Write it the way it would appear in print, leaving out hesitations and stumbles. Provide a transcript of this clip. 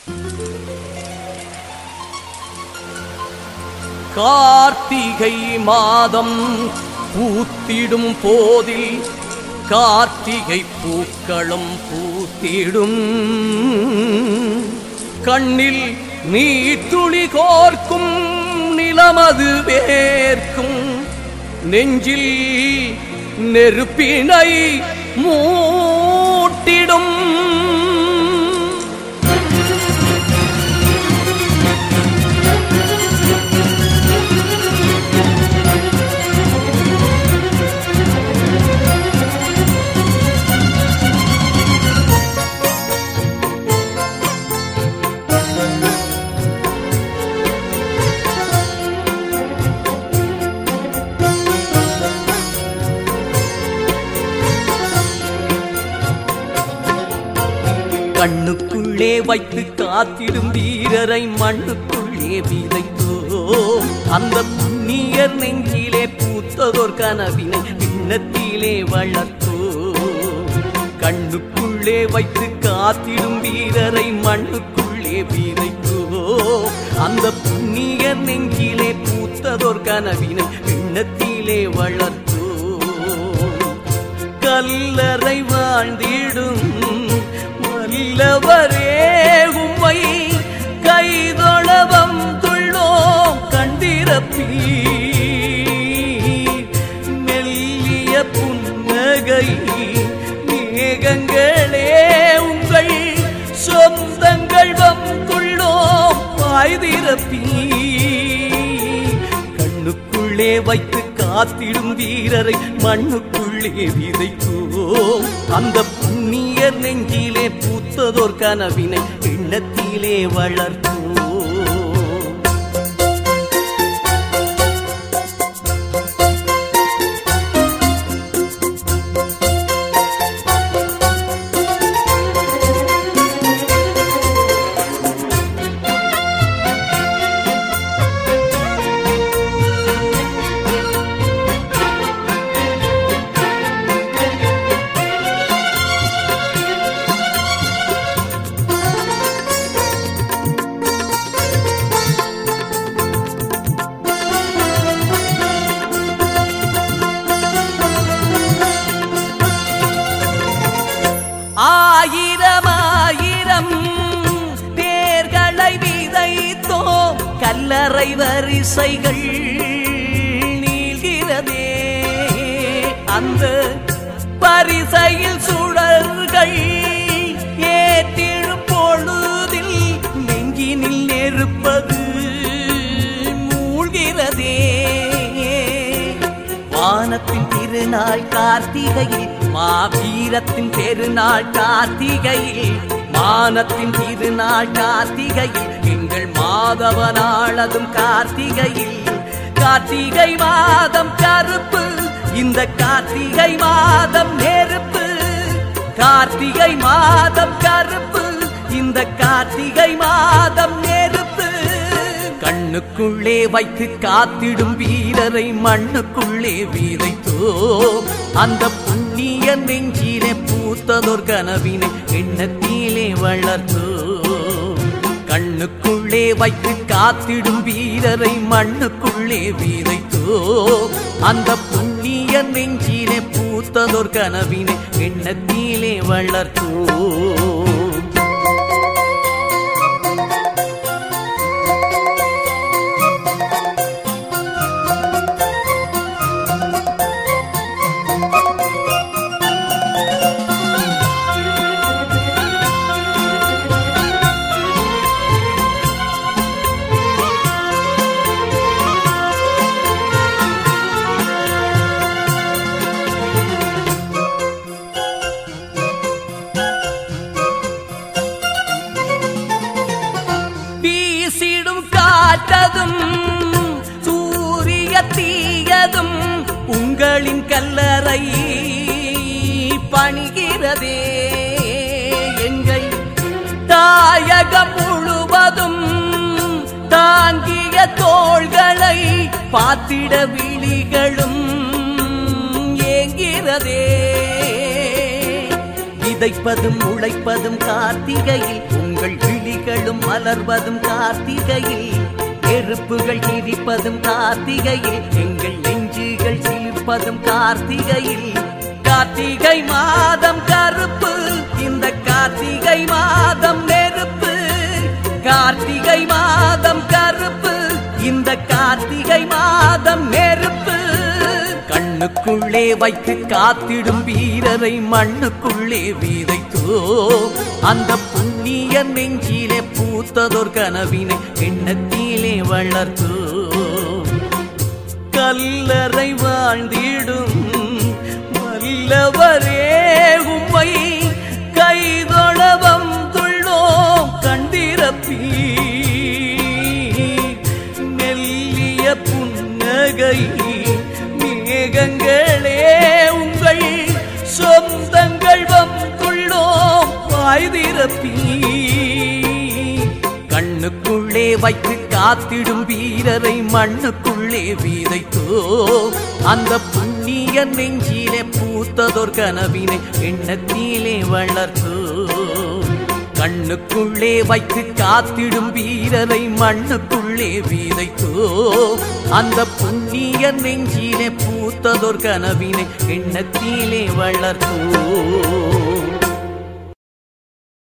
கார்த்திகை மாதம் பூத்திடும் போதில் கார்த்திகை பூக்களும் பூத்திடும். கண்ணில் நீர்த்துளி கோர்க்கும் நிலமது வேர்க்கும். நெஞ்சில் நெருப்பினை மூட்டிடும். கண்ணுக்குள்ளே வைத்து காத்திடும் வீரரை மண்ணுக்குள்ளே விதைத்தோ. அந்த புண்ணியர் நெஞ்சிலே பூத்ததோர் கனவினை பின்னத்திலே வளர்த்தோ. கண்ணுக்குள்ளே வைத்து காத்திடும் வீரரை மண்ணுக்குள்ளே விதைத்தோ. அந்த புண்ணியர் நெஞ்சிலே பூத்ததோர் கனவினை பின்னத்திலே வளர்த்தோ. கல்லறை வாழ்ந்திடும் வல்லவரே உம்மை கைதொழவம் துள்ளோம் கண்டிரப்பீர். மெல்லிய புன்னகை மேகங்களே உங்கள் சொந்தங்கள் வந்துள்ளோம் பாய்திரப்பீர். கண்ணுக்குள்ளே வைத்து காத்திடும் வீரரை மண்ணுக்குள்ளே விதைத்தோம். அந்த புண்ணியர் நெஞ்சிலே பூத்ததோர் கனவினை எண்ணத்திலே வளர்த்தோம். ஆயிரம் ஆயிரம் பேர்களை விதைத்தோம். கல்லறை வரிசைகள் நீள்கிறதே. அந்த பரிசையில் சுடர்கள் ஏற்றிடும் பொழுதில் நெஞ்சினில் நெருப்பது மூழ்கிறதே. வானத்தின் திருநாள் கார்த்திகையில் மாவீரத்தின் பெருநாள் கார்த்திகையில். மானத்தின் திருநாள் கார்த்திகையில் எங்கள் மாதவனாளதும் கார்த்திகையில். கார்த்திகை மாதம் கருப்பு இந்த கார்த்திகை மாதம் நெருப்பு. கார்த்திகை மாதம் கருப்பு இந்த கார்த்திகை மாதம் நெருப்பு. கண்ணுக்குள்ளே வைத்து காத்திடும் வீரரை மண்ணுக்குள்ளே விதைத்தோம். அந்த புண்ணிய நெஞ்சிலே பூத்ததோர் கனவினை எண்ணத்திலே வளர்த்தோம். கண்ணுக்குள்ளே வைத்து காத்திடும் வீரரை மண்ணுக்குள்ளே விதைத்தோம். அந்த புண்ணிய நெஞ்சிலே பூத்ததோர் கனவினை எண்ணத்திலே வளர்த்தோம். காற்றதும் சூரிய தீயதும் உங்களின் கல்லறை பணிகிறதே. எங்கள் தாயகம் முழுவதும் தாங்கிய தோள்களை பார்த்திட விழிகளும் ஏங்கிறதே. விதைப்பதும் உழைப்பதும் கார்த்திகையில், உங்கள் விழிகளும் மலர்வதும் கார்த்திகையில், நெருப்புகள் எரிப்பதும் கார்த்திகையில், எங்கள் நெஞ்சுகள் சிலிர்ப்பதும் கார்த்திகையில். கார்த்திகை மாதம் கருப்பு, இந்த கார்த்திகை மாதம் நெருப்பு. கார்த்திகை மாதம் கருப்பு, இந்த கார்த்திகை மாதம் நெருப்பு. கண்ணுக்குள்ளே வைத்து காத்திடும் வீரரை மண்ணுக்குள்ளே விதைத்தோ, அந்த புண்ணிய நெஞ்சிலே பூத்ததோர் கனவினை எண்ணத்திலே வளர்த்தோ. கல்லறை வாழ்ந்திடும் வல்லவரே உம்மை கைதொழ வந்துள்ளோம் கண்டிரப்பி. மெல்லிய புன்னகை மேகங்களே உங்கள் சொந்தங்கள் வந்துள்ளோம் வாய்திரப்பி. கண்ணுக்குள்ளே வைத்து காத்திடும் வீரரை மண்ணுக்குள்ளே விதைத்தோ, அந்த புண்ணிய நெஞ்சிலே பூத்ததோர் கனவினை எண்ணத்திலே வளர்த்தோ. கண்ணுக்குள்ளே வைத்து காத்திடும் வீரரை மண்ணுக்குள்ளே விதைத்தோ, அந்த புண்ணிய நெஞ்சிலே பூத்ததோர் கனவினை எண்ணத்திலே வளர்த்தோ.